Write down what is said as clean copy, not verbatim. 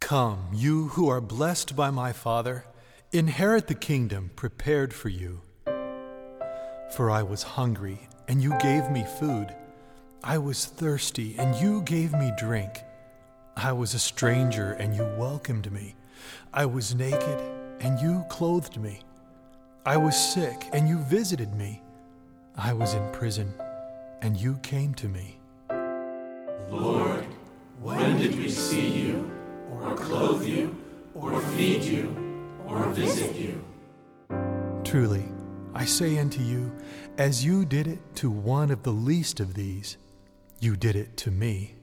Come, you who are blessed by my Father, inherit the kingdom prepared for you. For I was hungry, and you gave me food. I was thirsty, and you gave me drink. I was a stranger, and you welcomed me. I was naked, and you clothed me. I was sick, and you visited me. I was in prison, and you came to me. Lord, when did we see you, or clothe you, or feed you, or visit you? Truly, I say unto you, as you did it to one of the least of these, you did it to me.